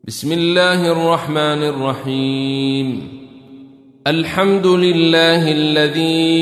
بسم الله الرحمن الرحيم. الحمد لله الذي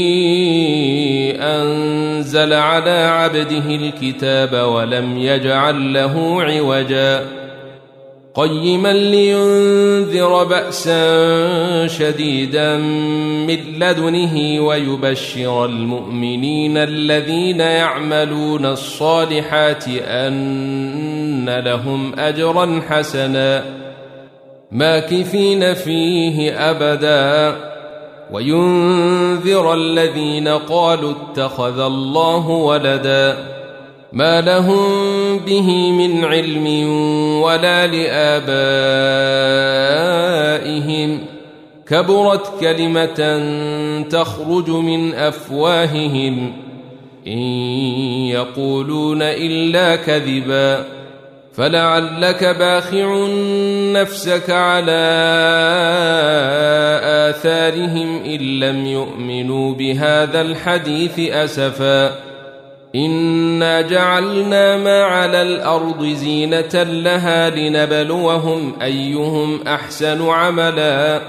أنزل على عبده الكتاب ولم يجعل له عوجا قيما لينذر بأسا شديدا من لدنه ويبشر المؤمنين الذين يعملون الصالحات أن لهم أجرا حسنا ماكثين فيه أبدا وينذر الذين قالوا اتخذ الله ولدا ما لهم به من علم ولا لآبائهم كبرت كلمة تخرج من أفواههم إن يقولون إلا كذبا فلعلك باخع نفسك على آثارهم إن لم يؤمنوا بهذا الحديث أسفا إنا جعلنا ما على الأرض زينة لها لنبلوهم أيهم أحسن عملا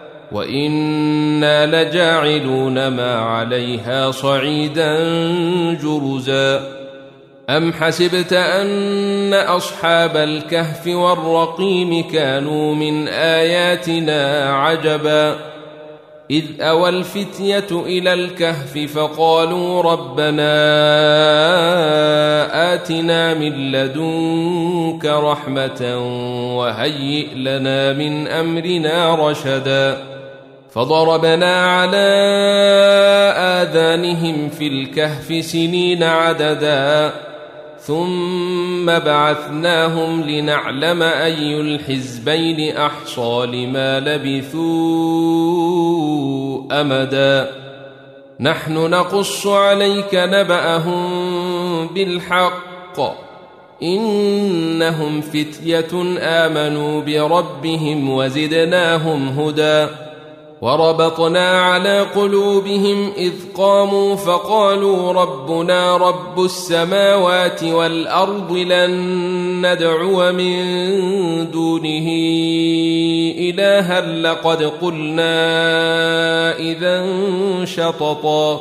وإنا لجاعلون ما عليها صعيدا جرزا أم حسبت أن أصحاب الكهف والرقيم كانوا من آياتنا عجبا إذ أوى الفتية إلى الكهف فقالوا ربنا آتنا من لدنك رحمة وهيئ لنا من أمرنا رشدا فضربنا على آذانهم في الكهف سنين عددا ثم بعثناهم لنعلم أي الحزبين أحصى لما لبثوا أمدا نحن نقص عليك نبأهم بالحق إنهم فتية آمنوا بربهم وزدناهم هدى وربطنا على قلوبهم إذ قاموا فقالوا ربنا رب السماوات والأرض لن ندعو من دونه إلها لقد قلنا إذا شططا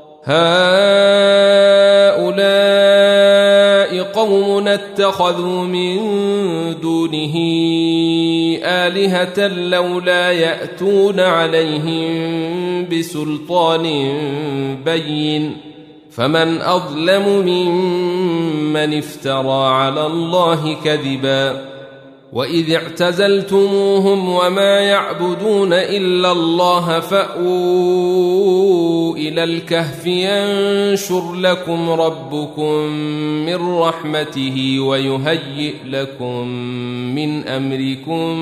هؤلاء قوم اتخذوا من دونه آلهة لولا يأتون عليهم بسلطان بين فمن أظلم ممن افترى على الله كذبا وإذ اعتزلتموهم وما يعبدون إلا الله فأووا إلى الكهف ينشر لكم ربكم من رحمته ويهيئ لكم من أمركم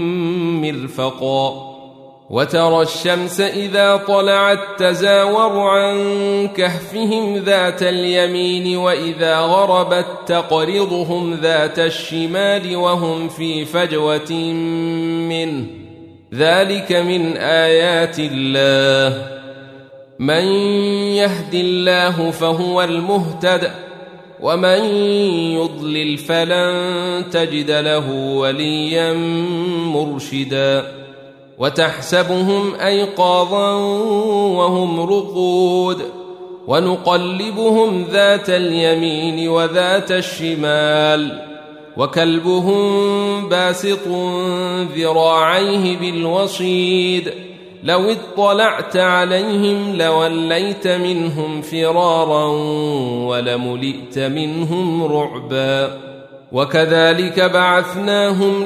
مرفقا وترى الشمس إذا طلعت تزاور عن كهفهم ذات اليمين وإذا غربت تقرضهم ذات الشمال وهم في فجوة منه ذلك من آيات الله من يهد الله فهو المهتد ومن يضلل فلن تجد له وليا مرشدا وتحسبهم أيقاظا وهم رقود ونقلبهم ذات اليمين وذات الشمال وكلبهم باسط ذراعيه بالوصيد لو اطلعت عليهم لوليت منهم فرارا ولملئت منهم رعبا وكذلك بعثناهم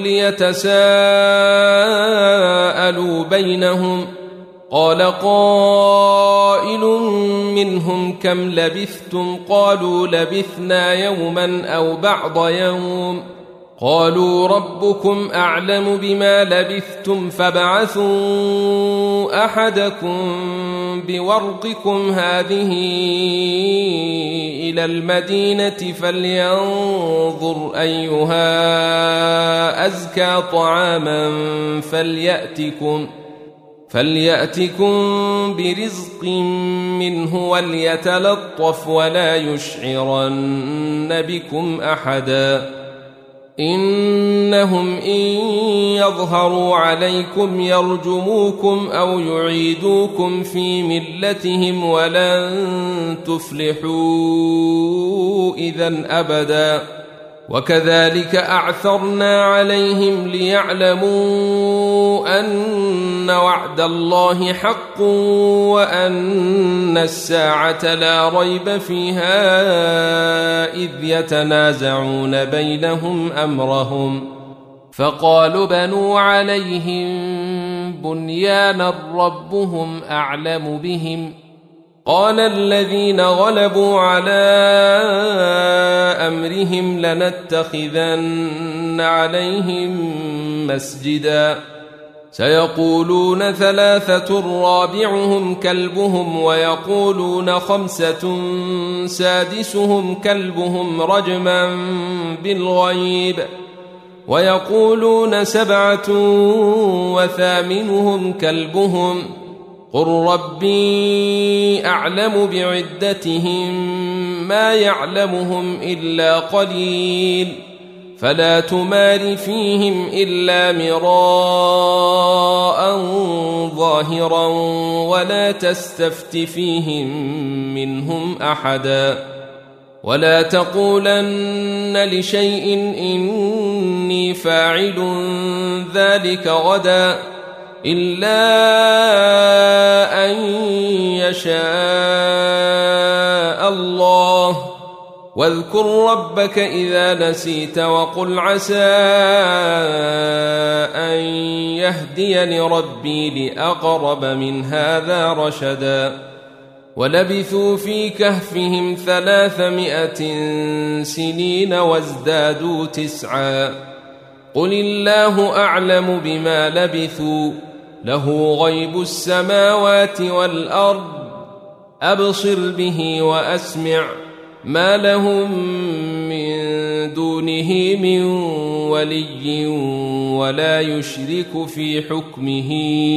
ليتساءلوا بينهم قال قائل منهم كم لبثتم قالوا لبثنا يوما أو بعض يوم قالوا ربكم أعلم بما لبثتم فابعثوا أحدكم بورقكم هذه إلى المدينة فلينظر أيها أزكى طعاما فليأتكم برزق منه وليتلطف ولا يشعرن بكم أحدا إن إنهم إن يظهروا عليكم يرجموكم أو يعيدوكم في ملتهم ولن تفلحوا إذن أبدا وكذلك أعثرنا عليهم ليعلموا أن وعد الله حق وأن الساعة لا ريب فيها إذ يتنازعون بينهم أمرهم فقالوا بنوا عليهم بنيانا ربهم أعلم بهم قال الذين غلبوا على أمرهم لنتخذن عليهم مسجدا سيقولون ثلاثة رابعهم كلبهم ويقولون خمسة سادسهم كلبهم رجما بالغيب ويقولون سبعة وثامنهم كلبهم قل ربي أعلم بعدتهم ما يعلمهم إلا قليل فلا تمار فيهم إلا مراء ظاهرا ولا تستفت فيهم منهم أحدا ولا تقولن لشيء إني فاعل ذلك غدا إلا أن يشاء الله واذكر ربك إذا نسيت وقل عسى أن يهديني ربي لأقرب من هذا رشدا ولبثوا في كهفهم 300 سنين وازدادوا 9 قل الله أعلم بما لبثوا له غيب السماوات والأرض أبصر به وأسمع ما لهم من دونه من ولي ولا يشرك في حكمه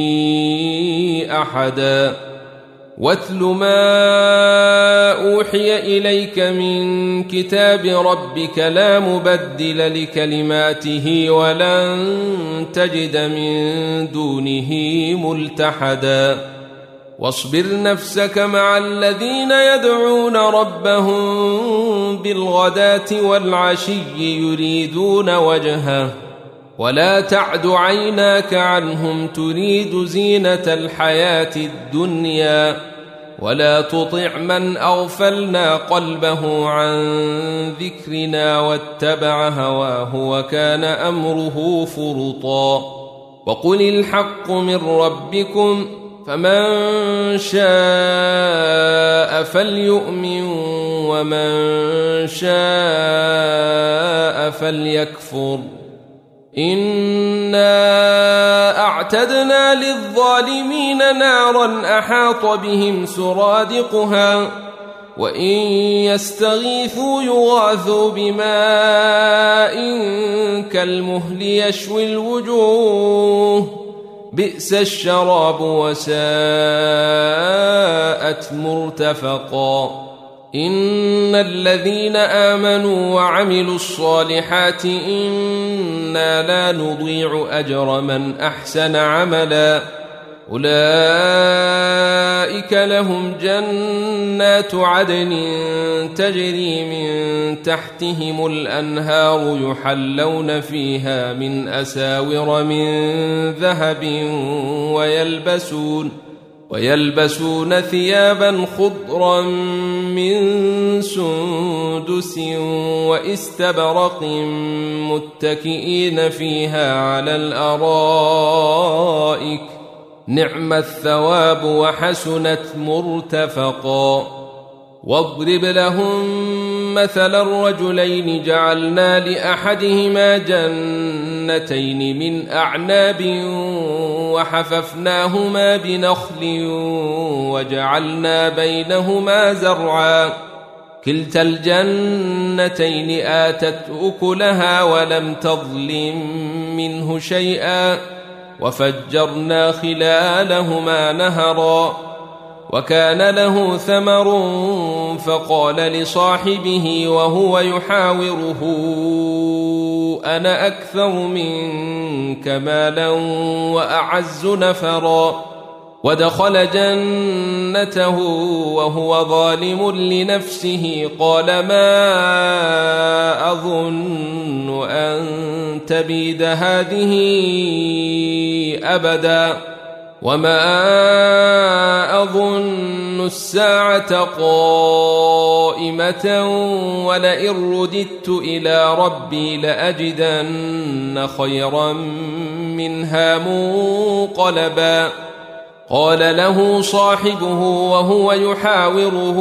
أحدا واتل ما أوحي إليك من كتاب ربك لا مبدل لكلماته ولن تجد من دونه ملتحدا واصبر نفسك مع الذين يدعون ربهم بالغداة والعشي يريدون وجهه ولا تعد عيناك عنهم تريد زينة الحياة الدنيا ولا تطع من أغفلنا قلبه عن ذكرنا واتبع هواه وكان أمره فرطا وقل الحق من ربكم فمن شاء فليؤمن ومن شاء فليكفر إنا أعتدنا للظالمين نارا أحاط بهم سرادقها وإن يستغيثوا يغاثوا بماء كالمهل يشوي الوجوه بئس الشراب وساءت مرتفقا إن الذين آمنوا وعملوا الصالحات إنا لا نضيع أجر من أحسن عملا أولئك لهم جنات عدن تجري من تحتهم الأنهار يحلون فيها من أساور من ذهب ويلبسون ثيابا خضرا من سندس واستبرق متكئين فيها على الأرائك نعم الثواب وحسنت مرتفقا واضرب لهم مثل الرجلين جعلنا لأحدهما جنتين من أعناب وحففناهما بنخل وجعلنا بينهما زرعا كلتا الجنتين آتت أكلها ولم تظلم منه شيئا وفجرنا خلالهما نهرا وكان له ثمر فقال لصاحبه وهو يحاوره أنا أكثر منك مالا وأعز نفرا ودخل جنته وهو ظالم لنفسه قال ما أظن أن تبيد هذه أبدا وما أظن الساعة قائمة ولئن رددت إلى ربي لأجدن خيرا منها منقلبا قال له صاحبه وهو يحاوره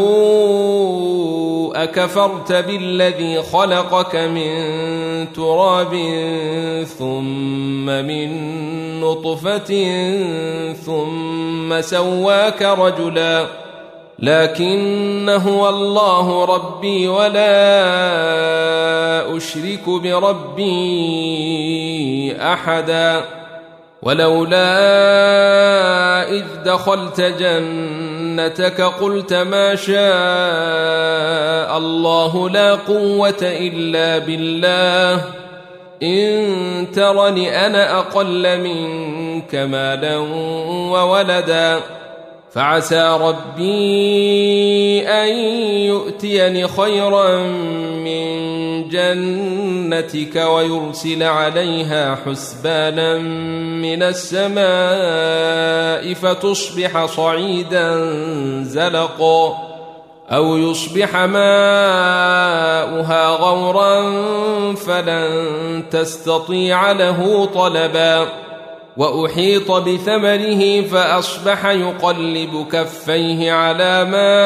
أكفرت بالذي خلقك من تراب ثم من نطفة ثم سواك رجلا لكن هو الله ربي ولا أشرك بربي أحدا ولولا إذ دخلت جنتك قلت ما شاء الله لا قوة إلا بالله إن ترني أنا أقل منك مالا وولدا فعسى ربي أن يؤتيني خيرا من جنتك ويرسل عليها حسبانا من السماء فتصبح صعيدا زلقا أو يصبح ماؤها غورا فلن تستطيع له طلبا وأحيط بثمره فأصبح يقلب كفيه على ما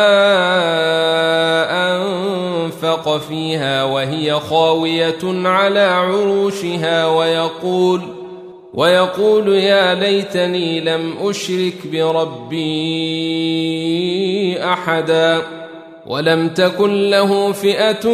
أنفق فيها وهي خاوية على عروشها ويقول يا ليتني لم أشرك بربي أحدا ولم تكن له فئة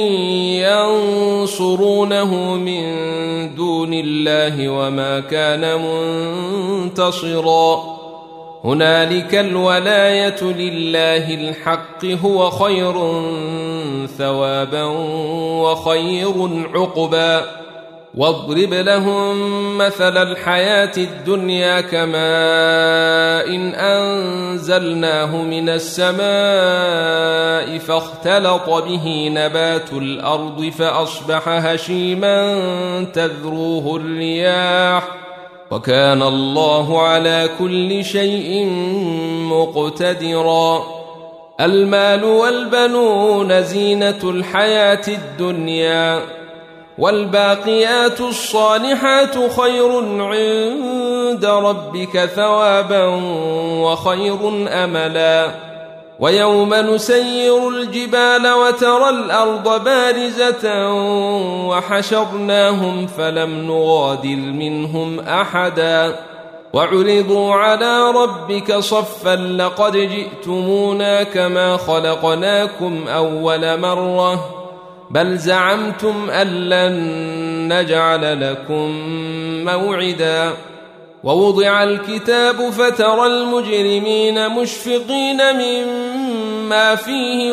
ينصرونه من دون الله وما كان منتصرا هنالك الولاية لله الحق هو خير ثوابا وخير عقبا واضرب لهم مثل الحياة الدنيا كماء إن أنزلناه من السماء فاختلط به نبات الأرض فأصبح هشيما تذروه الرياح وكان الله على كل شيء مقتدرا المال والبنون زينة الحياة الدنيا والباقيات الصالحات خير عند ربك ثوابا وخير أملا ويوم نسير الجبال وترى الأرض بارزة وحشرناهم فلم نغادر منهم أحدا وعرضوا على ربك صفا لقد جئتمونا كما خلقناكم أول مرة بل زعمتم أن لن نجعل لكم موعدا ووضع الكتاب فترى المجرمين مشفقين مما فيه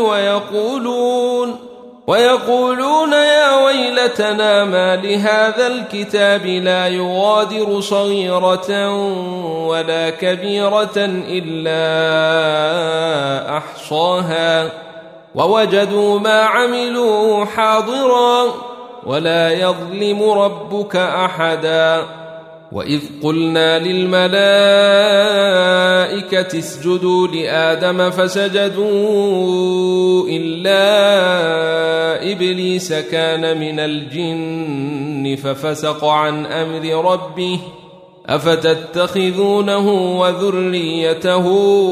ويقولون يا ويلتنا ما لهذا الكتاب لا يغادر صغيرة ولا كبيرة إلا أحصاها ووجدوا ما عملوا حاضرا ولا يظلم ربك أحدا وإذ قلنا للملائكة اسجدوا لآدم فسجدوا إلا إبليس كان من الجن ففسق عن أمر ربه أفتتخذونه وذريته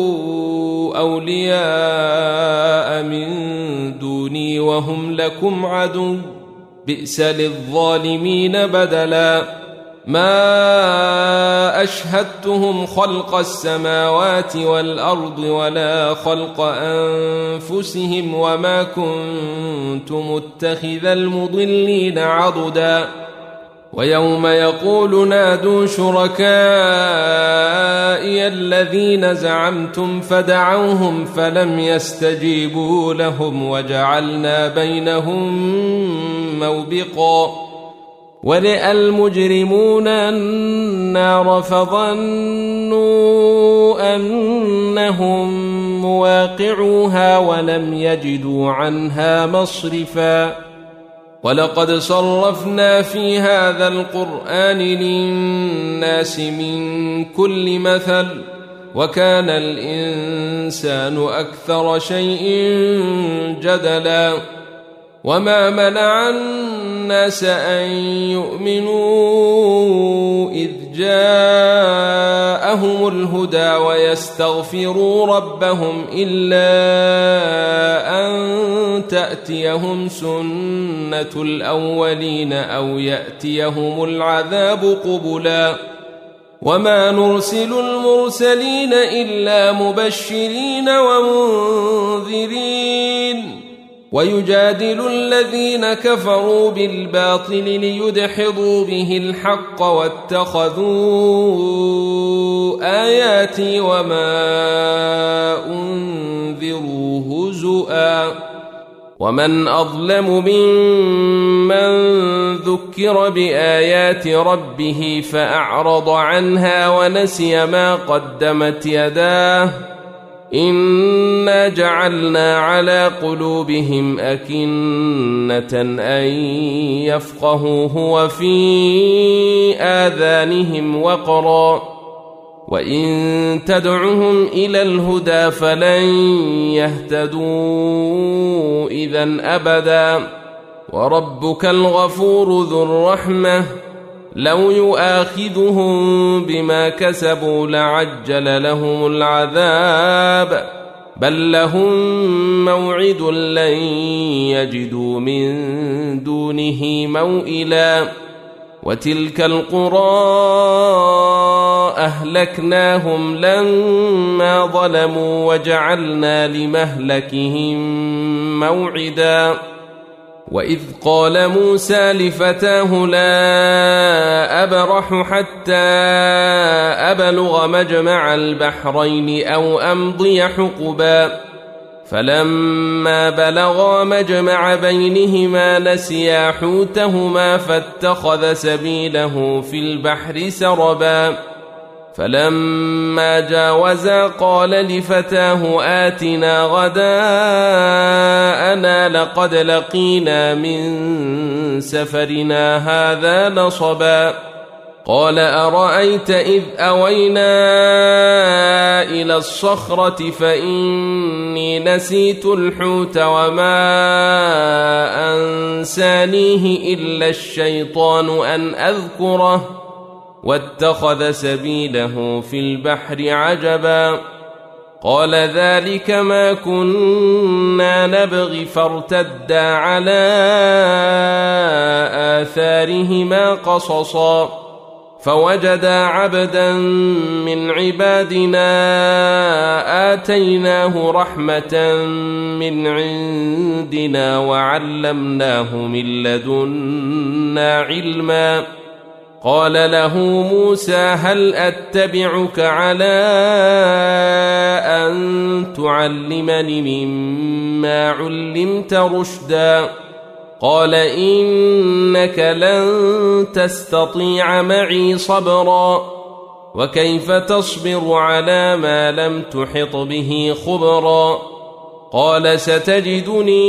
أولياء من دوني وهم لكم عدو بئس للظالمين بدلا ما أشهدتهم خلق السماوات والأرض ولا خلق أنفسهم وما كنت متخذ المضلين عضدا ويوم يقول نادوا شركائي الذين زعمتم فدعوهم فلم يستجيبوا لهم وجعلنا بينهم موبقا ورئ المجرمون النار فظنوا أنهم مواقعوها ولم يجدوا عنها مصرفا ولقد صرفنا في هذا القرآن للناس من كل مثل وكان الإنسان أكثر شيء جدلا وما منع الناس أن يؤمنوا إذ جاءهم الهدى ويستغفروا ربهم إلا أن تأتيهم سنة الأولين أو يأتيهم العذاب قبلا وما نرسل المرسلين إلا مبشرين ومنذرين ويجادل الذين كفروا بالباطل ليدحضوا به الحق واتخذوا آياتي وما أنذروا هزؤا ومن أظلم ممن ذكر بآيات ربه فأعرض عنها ونسي ما قدمت يداه إنا جعلنا على قلوبهم أكنة أن يفقهوه وفي آذانهم وقرا وإن تدعهم إلى الهدى فلن يهتدوا إذن أبدا وربك الغفور ذو الرحمة لو يؤاخذهم بما كسبوا لعجل لهم العذاب بل لهم موعد لن يجدوا من دونه موئلا وتلك القرى أهلكناهم لما ظلموا وجعلنا لمهلكهم موعدا وإذ قال موسى لفتاه لا أبرح حتى أبلغ مجمع البحرين أو أمضي حقبا فلما بلغا مجمع بينهما نسيا حوتهما فاتخذ سبيله في البحر سربا فلما جاوزا قال لفتاه آتنا غداءنا لقد لقينا من سفرنا هذا نصبا قال أرأيت إذ أوينا إلى الصخرة فإني نسيت الحوت وما أنسانيه إلا الشيطان أن أذكره واتخذ سبيله في البحر عجبا قال ذلك ما كنا نبغي فارتدا على آثارهما قصصا فوجدا عبدا من عبادنا آتيناه رحمة من عندنا وعلمناه من لدنا علما قال له موسى هل أتبعك على أن تعلمني مما علمت رشدا قال إنك لن تستطيع معي صبرا وكيف تصبر على ما لم تحط به خبرا قال ستجدني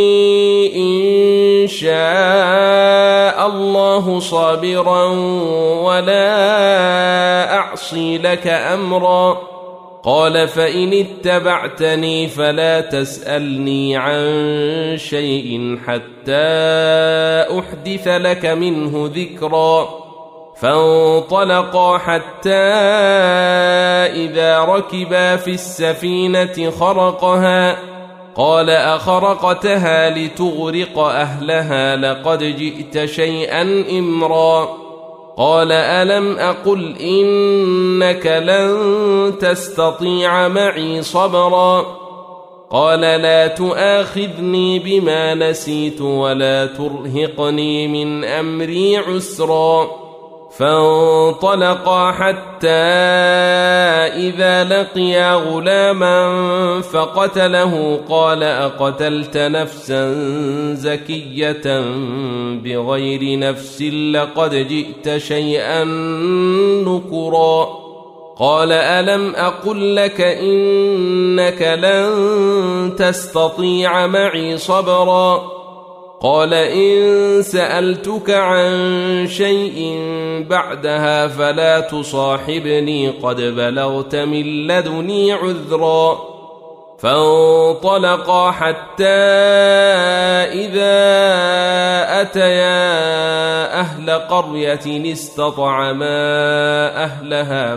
إن شاء الله صابرا ولا أعصي لك أمرا قال فإن اتبعتني فلا تسألني عن شيء حتى أحدث لك منه ذكرا فانطلقا حتى إذا ركبا في السفينة خرقها قال أخرقتها لتغرق أهلها لقد جئت شيئا إمرا قال ألم أقل إنك لن تستطيع معي صبرا قال لا تؤاخذني بما نسيت ولا ترهقني من أمري عسرا فانطلقا حتى إذا لقيا غلاما فقتله قال أقتلت نفسا زكية بغير نفس لقد جئت شيئا نكرا قال ألم أقل لك إنك لن تستطيع معي صبرا قال إن سألتك عن شيء بعدها فلا تصاحبني قد بلغت من لدني عذرا فانطلقا حتى إذا أتيا أهل قرية استطعما أهلها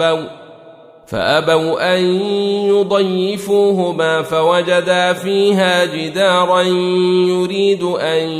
فأبوا أن يضيفوهما فوجدا فيها جدارا يريد أن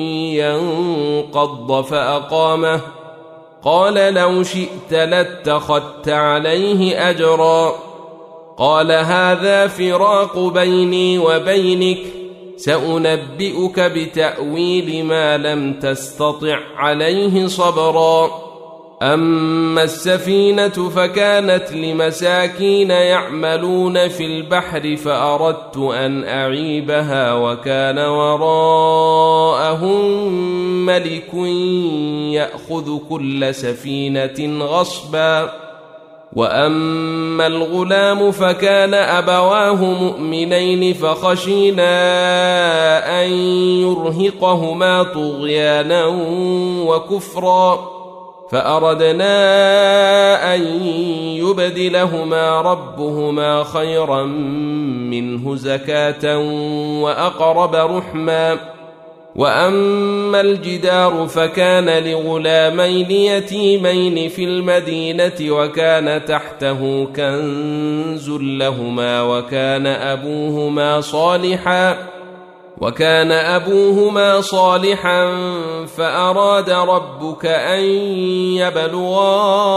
ينقض فأقامه قال لو شئت لاتخذت عليه أجرا قال هذا فراق بيني وبينك سأنبئك بتأويل ما لم تستطع عليه صبرا أما السفينة فكانت لمساكين يعملون في البحر فأردت أن أعيبها وكان وراءهم ملك يأخذ كل سفينة غصبا وأما الغلام فكان أبواه مؤمنين فخشينا أن يرهقهما طغيانا وكفرا فأردنا أن يبدلهما ربهما خيرا منه زكاة وأقرب رحما وأما الجدار فكان لغلامين يتيمين في المدينة وكان تحته كنز لهما وكان أبوهما صالحا فأراد ربك أن يبلغا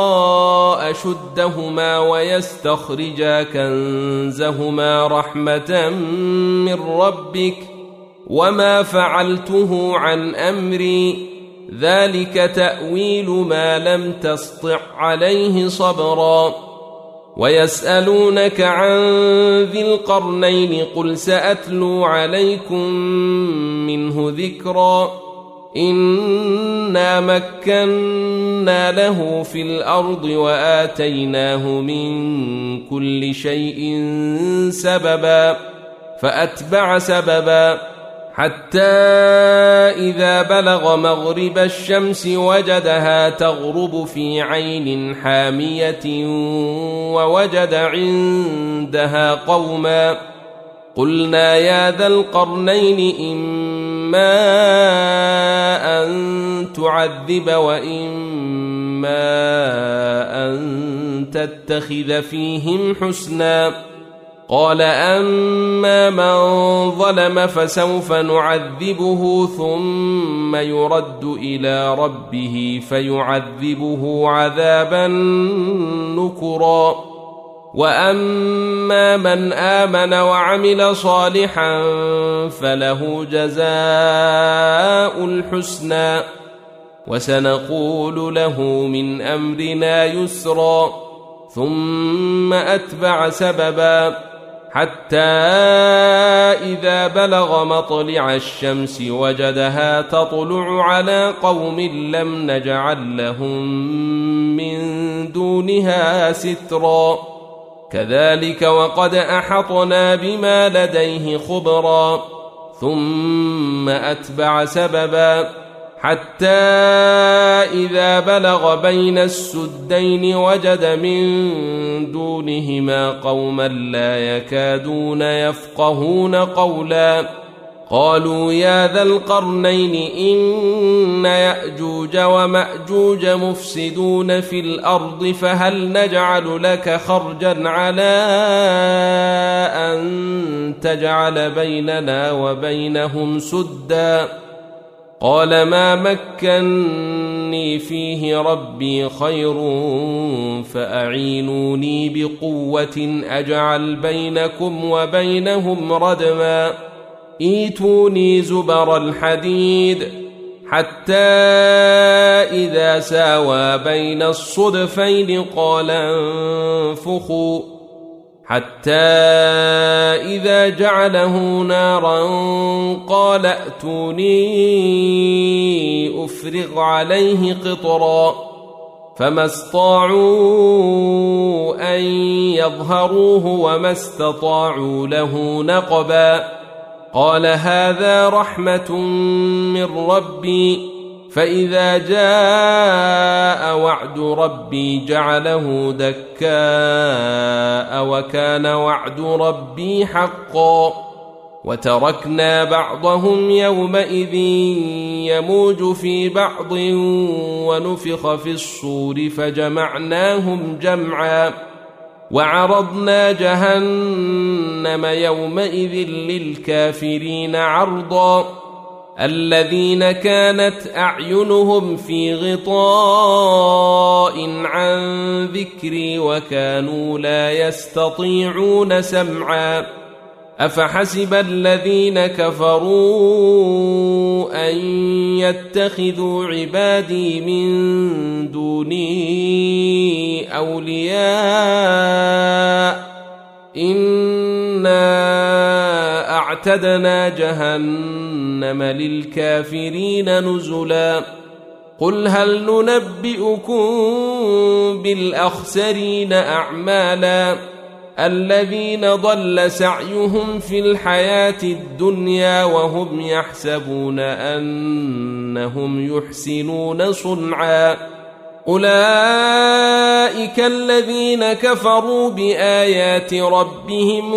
أشدهما ويستخرجا كنزهما رحمة من ربك وما فعلته عن أمري ذلك تأويل ما لم تسطع عليه صبرا ويسألونك عن ذي القرنين قل سأتلو عليكم منه ذكرا إنا مكنا له في الأرض وآتيناه من كل شيء سببا فأتبع سببا حتى إذا بلغ مغرب الشمس وجدها تغرب في عين حامية ووجد عندها قوما قلنا يا ذا القرنين إما أن تعذب وإما أن تتخذ فيهم حسنا قال أما من ظلم فسوف نعذبه ثم يرد إلى ربه فيعذبه عذابا نكرا وأما من آمن وعمل صالحا فله جزاء الحسنى وسنقول له من أمرنا يسرا ثم أتبع سببا حتى إذا بلغ مطلع الشمس وجدها تطلع على قوم لم نجعل لهم من دونها سترا كذلك وقد أحطنا بما لديه خبرا ثم أتبع سببا حتى إذا بلغ بين السدين وجد من دونهما قوما لا يكادون يفقهون قولا قالوا يا ذا القرنين إن يأجوج ومأجوج مفسدون في الأرض فهل نجعل لك خرجا على أن تجعل بيننا وبينهم سدا قال ما مكنا إني فيه ربي خير فأعينوني بقوة أجعل بينكم وبينهم ردما ايتوني زبر الحديد حتى إذا ساوى بين الصدفين قال انفخوا حتى إذا جعله نارا قال ائتوني أفرغ عليه قطرا فما استطاعوا أن يظهروه وما استطاعوا له نقبا قال هذا رحمة من ربي فإذا جاء وعد ربي جعله دكاء وكان وعد ربي حقا وتركنا بعضهم يومئذ يموج في بعض ونفخ في الصور فجمعناهم جمعا وعرضنا جهنم يومئذ للكافرين عرضا الذين كانت أعينهم في غطاء عن ذكري وكانوا لا يستطيعون سمعا أفحسب الذين كفروا أن يتخذوا عبادي من دوني أولياء إنا أعتدنا جهنم للكافرين نزلا قل هل ننبئكم بالأخسرين أعمالا الذين ضل سعيهم في الحياة الدنيا وهم يحسبون أنهم يحسنون صنعا أولئك الذين كفروا بآيات ربهم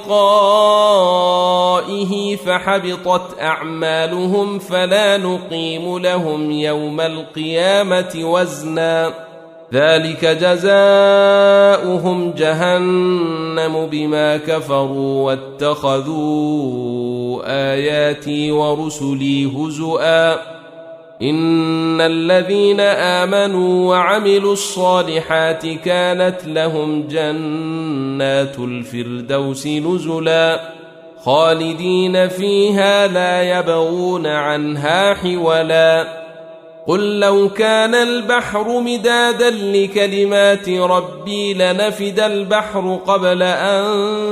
ولقائه فحبطت أعمالهم فلا نقيم لهم يوم القيامة وزنا ذلك جزاؤهم جهنم بما كفروا واتخذوا آياتي ورسلي هزؤا إن الذين آمنوا وعملوا الصالحات كانت لهم جنات الفردوس نزلا خالدين فيها لا يبغون عنها حولا قل لو كان البحر مدادا لكلمات ربي لنفد البحر قبل أن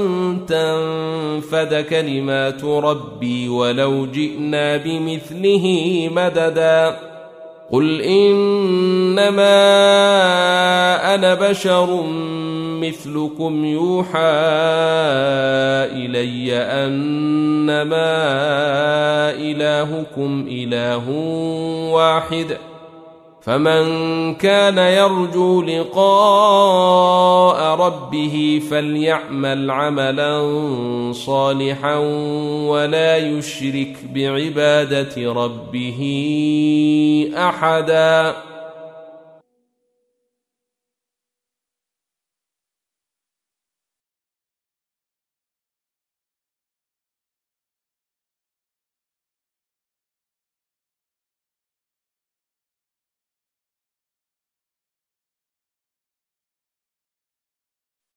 تنفد كلمات ربي ولو جئنا بمثله مددا قل إنما أنا بشر مثلكم يوحى إلي أنما إلهكم إله واحد فمن كان يرجو لقاء ربه فليعمل عملا صالحا ولا يشرك بعبادة ربه أحدا.